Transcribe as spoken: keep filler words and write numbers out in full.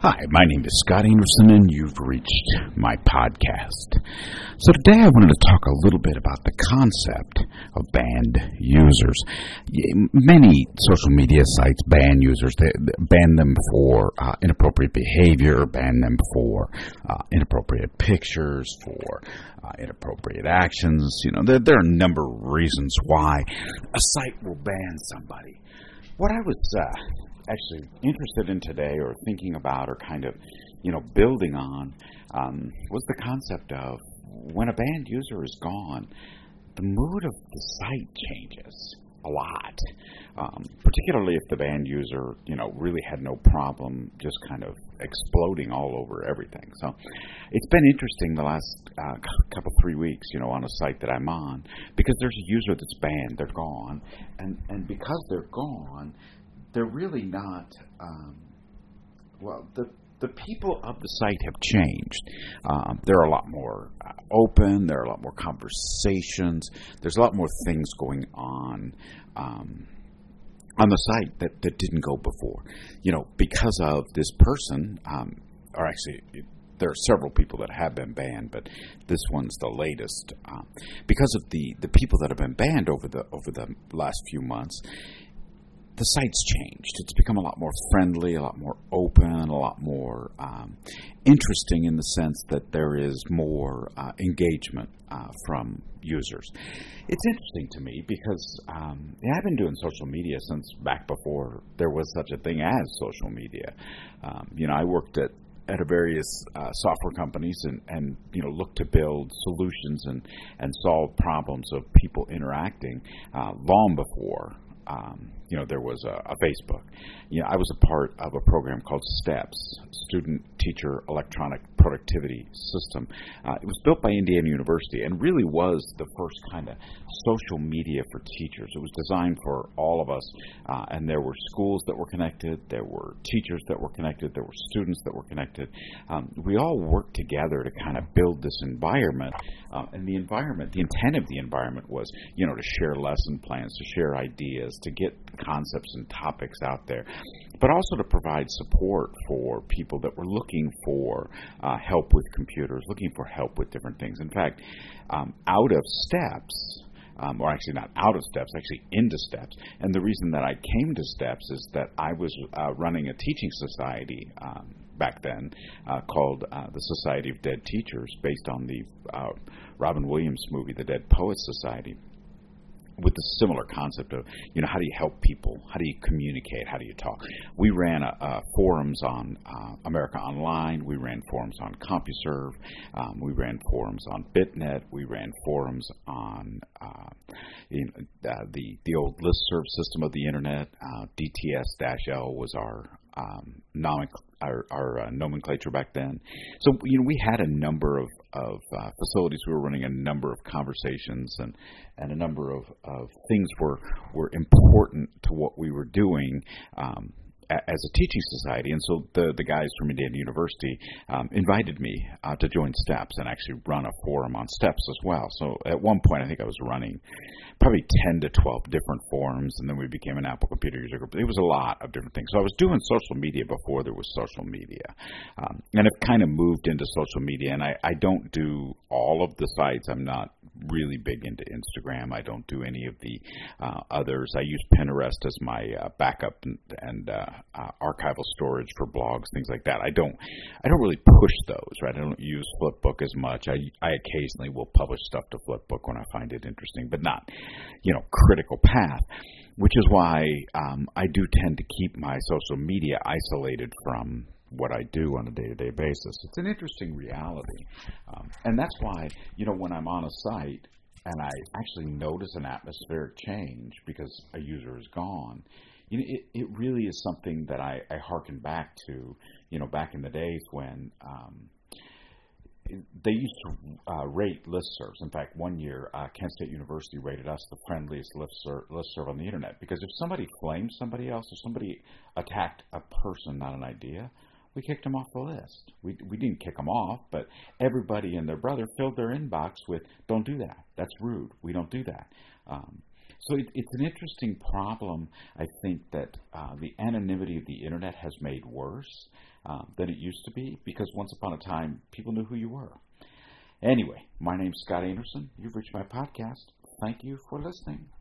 Hi, my name is Scott Anderson, and you've reached my podcast. So today I wanted to talk a little bit about the concept of banned users. Many social media sites ban users. They ban them for uh, inappropriate behavior, ban them for uh, inappropriate pictures, for uh, inappropriate actions. You know, there, there are a number of reasons why a site will ban somebody. What I was uh, actually interested in today, or thinking about, or kind of, you know, building on, um, was the concept of when a banned user is gone, the mood of the site changes a lot, um, particularly if the banned user, you know, really had no problem just kind of exploding all over everything. So it's been interesting the last uh, couple, three weeks, you know, on a site that I'm on, because there's a user that's banned, they're gone, and, and because they're gone, they're really not, um, well, the the people of the site have changed. Um, they're a lot more uh, open, there are a lot more conversations, there's a lot more things going on um, on the site that, that didn't go before. You know, because of this person, um, or actually, it, there are several people that have been banned, but this one's the latest. Um, because of the, the people that have been banned over the over the last few months, the site's changed. It's become a lot more friendly, a lot more open, a lot more um, interesting in the sense that there is more uh, engagement uh, from users. It's interesting to me because um, yeah, I've been doing social media since back before there was such a thing as social media. Um, you know, I worked at at a various uh, software companies and, and, you know, look to build solutions and, and solve problems of people interacting uh, long before Um, you know, there was a, a Facebook. You know, I was a part of a program called STEPS, Student Teacher Electronic Productivity System. Uh, it was built by Indiana University and really was the first kind of social media for teachers. It was designed for all of us, uh, and there were schools that were connected, there were teachers that were connected, there were students that were connected. Um, we all worked together to kind of build this environment, uh, and the environment, the intent of the environment was, you know, to share lesson plans, to share ideas, to get concepts and topics out there, but also to provide support for people that were looking for uh, help with computers, looking for help with different things. In fact, um, out of STEPS, um, or actually not out of STEPS, actually into STEPS, and the reason that I came to STEPS is that I was uh, running a teaching society um, back then uh, called uh, the Society of Dead Teachers, based on the uh, Robin Williams movie, The Dead Poets Society, with the similar concept of, you know, how do you help people? How do you communicate? How do you talk? We ran a, a forums on uh, America Online. We ran forums on CompuServe. Um, we ran forums on BitNet. We ran forums on uh, you know, uh, the the old listserv system of the internet. Uh, D T S L was our um, nomenclature. Our, our uh, nomenclature back then. So, you know, we had a number of, of uh, facilities. We were running a number of conversations, and, and a number of, of things were were important to what we were doing um, a, as a teaching society. And so the, the guys from Indiana University um, invited me uh, to join STEPS and actually run a forum on STEPS as well. So at one point, I think I was running probably ten to twelve different forums, and then we became an Apple Computer User Group. It was a lot of different things. So I was doing social media before there was social media. Um, and I've kind of moved into social media, and I, I don't do all of the sites. I'm not really big into Instagram. I don't do any of the uh, others. I use Pinterest as my uh, backup and, and uh, uh, archival storage for blogs, things like that. I don't I don't really push those, right? I don't use Flipbook as much. I, I occasionally will publish stuff to Flipbook when I find it interesting, but not, you know, critical path, which is why um, I do tend to keep my social media isolated from what I do on a day-to-day basis. It's an interesting reality. Um, and that's why, you know, when I'm on a site and I actually notice an atmospheric change because a user is gone, you know, it, it really is something that I, I hearken back to, you know, back in the days when um, they used to uh, rate listservs. In fact, one year, uh, Kent State University rated us the friendliest listserv, listserv on the internet, because if somebody flamed somebody else, or somebody attacked a person, not an idea, we kicked them off the list. We we didn't kick them off, but everybody and their brother filled their inbox with, don't do that. That's rude. We don't do that. Um, So it, it's an interesting problem, I think, that uh, the anonymity of the Internet has made worse uh, than it used to be, because once upon a time, people knew who you were. Anyway, my name's Scott Anderson. You've reached my podcast. Thank you for listening.